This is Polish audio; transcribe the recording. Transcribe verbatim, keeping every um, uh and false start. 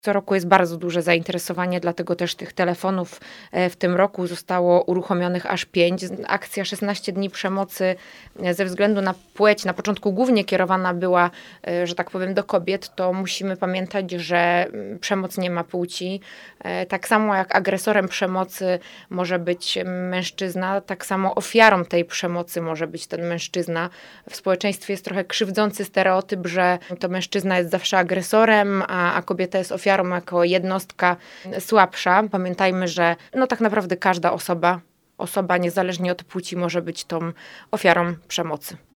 Co roku jest bardzo duże zainteresowanie, dlatego też tych telefonów e, w tym roku zostało uruchomionych aż pięć. Akcja szesnaście dni przemocy e, ze względu na płeć na początku głównie kierowana była, e, że tak powiem, do kobiet, to musimy pamiętać, że mm, przemoc nie ma płci. E, Tak samo jak agresorem przemocy może być mężczyzna, tak samo ofiarą tej przemocy może być ten mężczyzna. W społeczeństwie jest trochę krzywdzący stereotyp, że to mężczyzna jest zawsze agresorem, a, a kobieta jest ofiarą jako jednostka słabsza. Pamiętajmy, że no tak naprawdę każda osoba, osoba niezależnie od płci może być tą ofiarą przemocy.